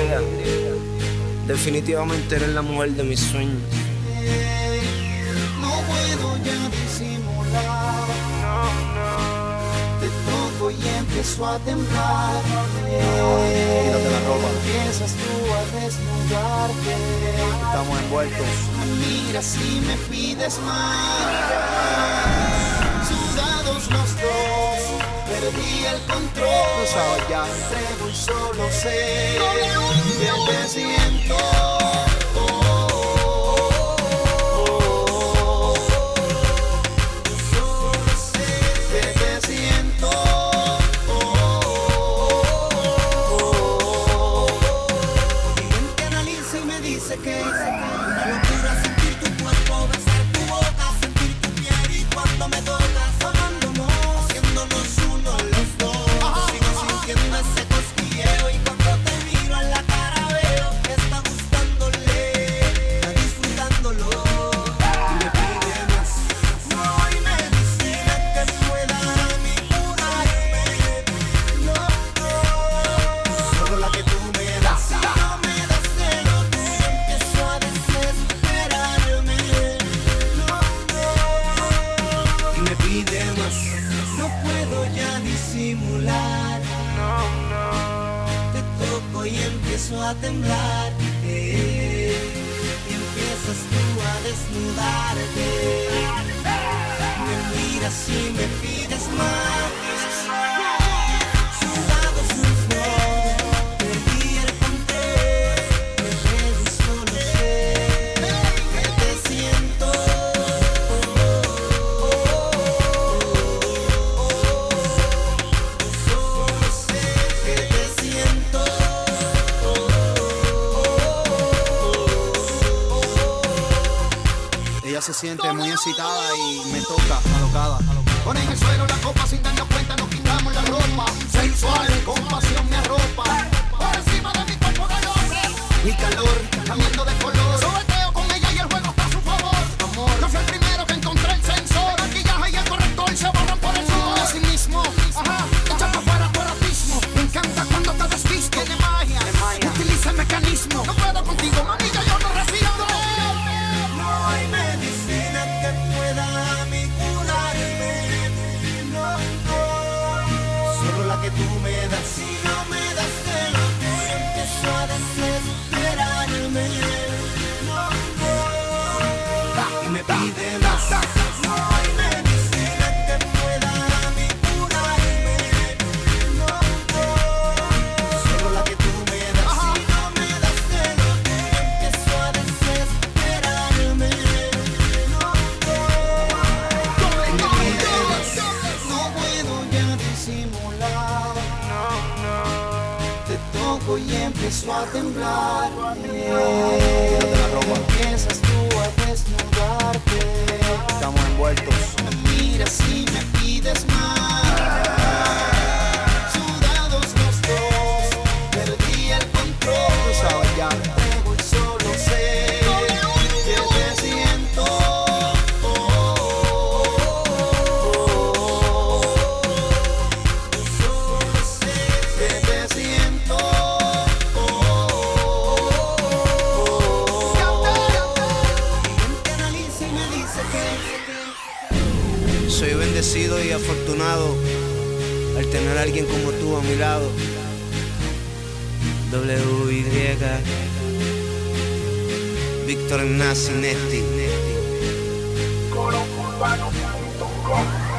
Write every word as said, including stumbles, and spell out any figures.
Definitivamente eres la mujer de mis sueños. No puedo ya disimular. Te toco y empiezo a temblar. Quítate la ropa. Empiezas tú a desnudarte. Estamos envueltos. Me miras y me pides más. Sudados los dos, perdí el control. Tú sabes ya. Entrego y solo sé que te siento. Dice que una locura sentir tu cuerpo, besar tu boca, sentir tu piel y cuando me tocas, amándonos, haciéndonos uno los dos. Sigo sintiendo ese cosquilleo y cuando te miro en la cara veo que está gustándole, está disfrutándolo y me pide más. No hay medicina que pueda a mí curarme, no, no, solo la que tú me das. No puedo ya disimular. No, no. Te toco y empiezo a temblar. Eh, y empiezas tú a desnudarte. Me miras y me pides más. Sudados los dos, perdí el control. Me ves y solo sé que te siento. Ella se siente muy excitada y me toca, alocada. Pone en el suelo la copa sin darnos cuenta, nos quitamos la ropa. Sensual, con pasión me arropa. Por encima de mi cuerpo de hombre. Mi calor, cambiando de color. Sobeteo con ella y el juego está a su favor. Amor, no fue el primero que encontré el sensor. El maquillaje y el corrector se borran por el sudor. Así mismo, ajá, echa para afuera por abismo. Me encanta cuando te desvisto. Tiene magia, utiliza el mecanismo. No puedo contigo, mami, ya yo no resisto. No hay medicina que pueda a mí curarme. No, no, solo la que tú me das. Si no me das de lo que empiezo a desesperarme. No, no, y me pide más. No hay medicina que pueda a mí curarme. No, no, solo la que tú me das. Si no me das de lo que empiezo a desesperarme. No, no, y me pide más. No puedo ya disimular. No, no. Te toco y empiezo a temblar. Quítate la ropa. Empiezas tú a desnudarte. Estamos envueltos. Me miras y me pides más. Sudados los dos, perdí el control. Tú sabes ya. Entrego y solo sé que te siento. Solo sé que te siento. Y te analiza y me dice que Soy bendecido y afortunado al tener a alguien como tú a mi lado. W Y Víctor Ignacio Nesti. coro urbano punto com